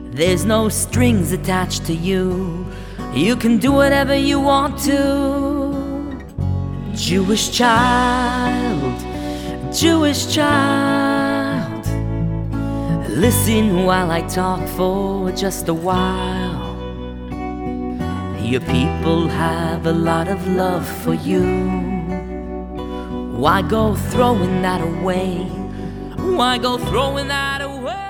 There's no strings attached to you. You can do whatever you want to. Jewish child, Jewish child, listen while I talk for just a while. Your people have a lot of love for you. Why go throwing that away? Why go throwing that away?